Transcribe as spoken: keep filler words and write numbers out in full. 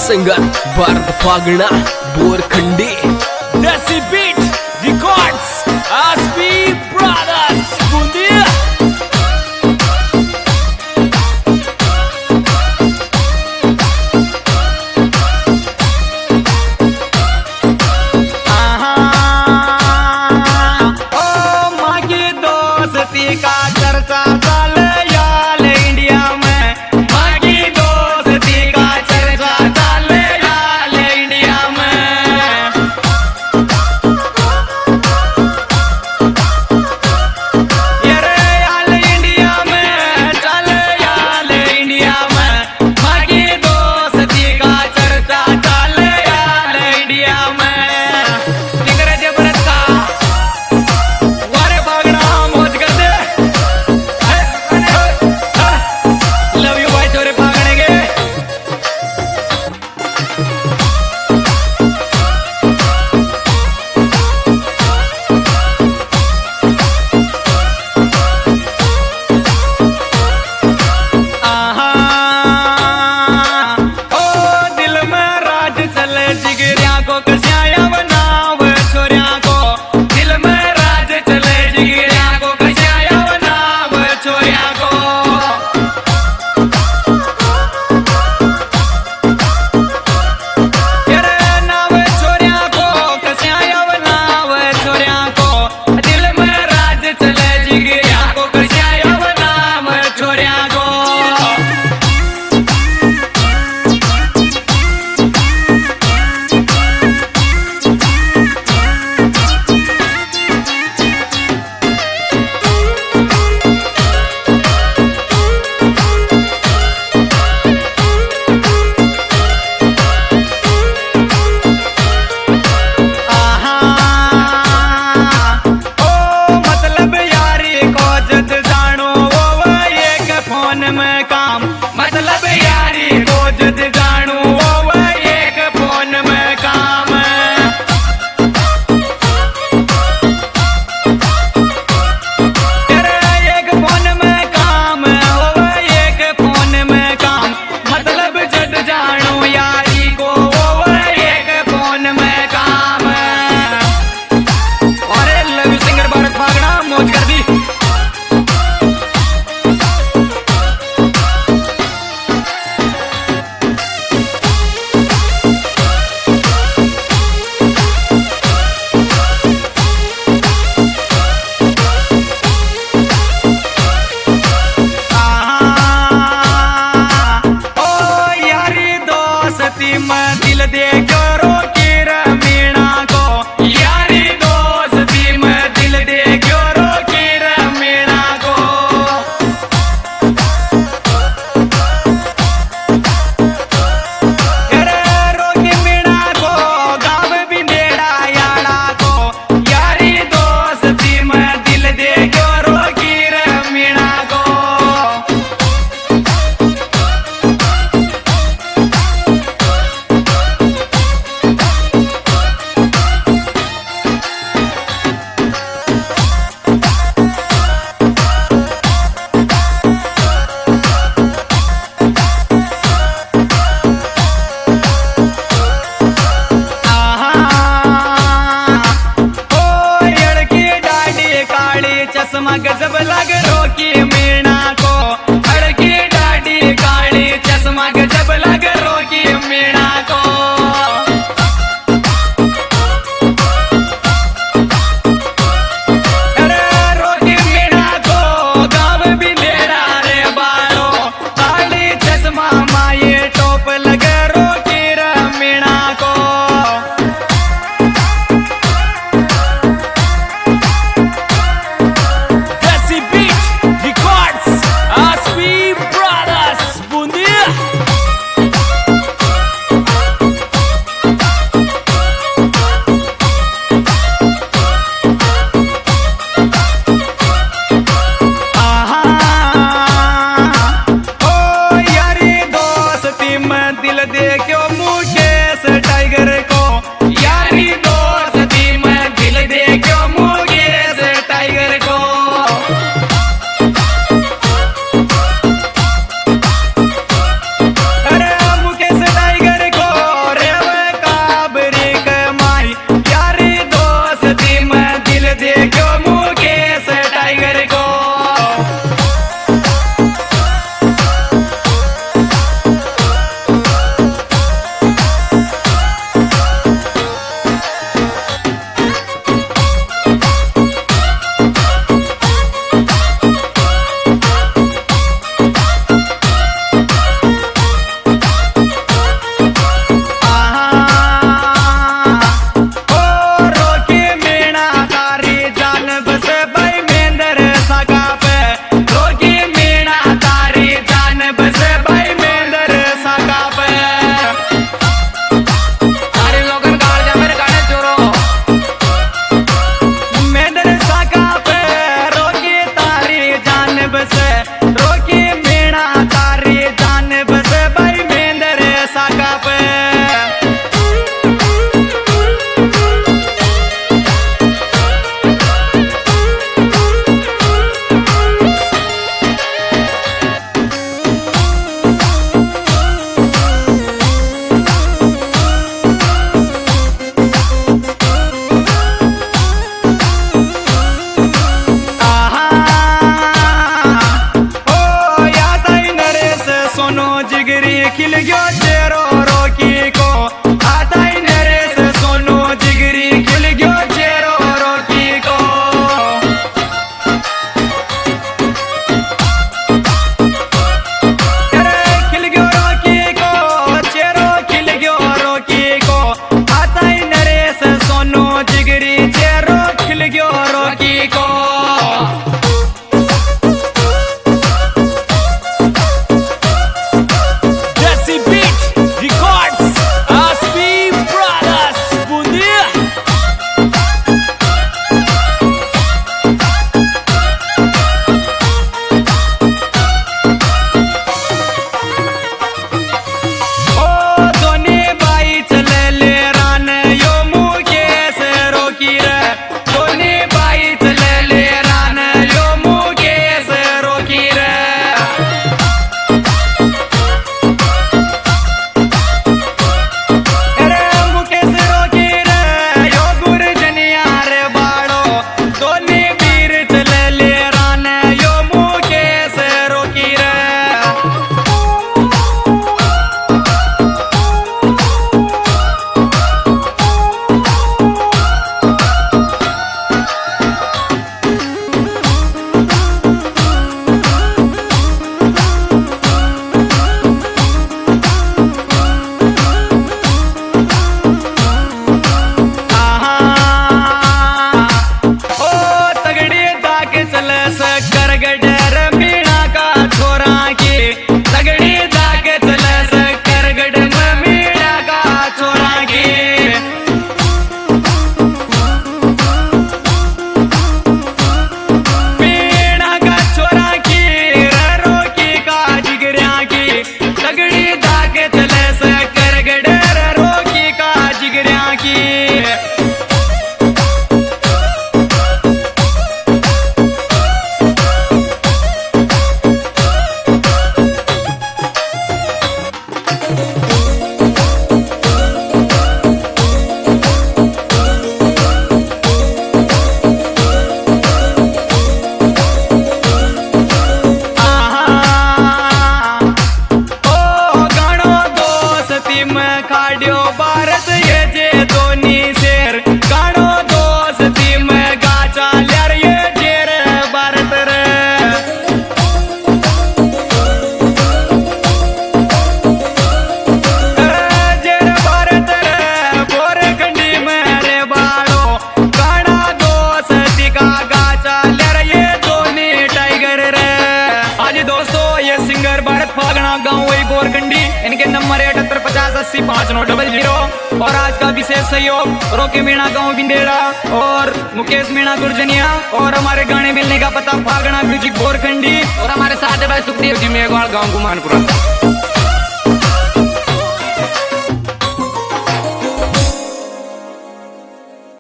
Singer Bharat Phagna Borkhandi Desi beat records आसपी brothers बूंदिया। का चर्चा चल याल इंडिया में, बाकी दोस्ती का चर्चा चल याल इंडिया में। ये रे याल इंडिया में, चल याल इंडिया में, बाकी दोस्ती का चर्चा चल याल इंडिया में। जिगर जबरत का वारे भागना मौज कर दे। जिगरिया को कस्या बनाव छोरिया को, दिल में राज चले जिगरिया को कस्या बनाव छोरिया को। तेरे नाव छोरिया को कस्या बनाव छोरिया को, दिल में राज चले जिगरिया को कस्या बनाव छोरिया को। में काम मतलब यारी को जद जानू वो एक फोन में काम। तेरे एक फोन में काम वो एक फोन में काम, मतलब जद जानू यारी को वो एक फोन में काम। अरे लव सिंगर भारत फागणा मौज कर दी। खिल गयो चेहरो रोकी को आता ही नरेश सोनू जिगरी खिल गयो चेहरो रोकी को अरे खिल गयो रोकी को चेहरो खिल गयो रोकी को आता ही नरेश सोनू जिगरी चेहरो खिल गयो रोकी को इनके नंबर है अठहत्तर पचास अस्सी पाँच नौ डबल जीरो। और आज का विशेष सहयोग रोके मीणा गाँव बिंदेड़ा और मुकेश मीणा गुर्जनिया और हमारे गाने मिलने का पता फागणा म्यूजिक बोरखंडी और हमारे साथ भाई सुखदेव जी मेघवाल गाँव गुमानपुरा।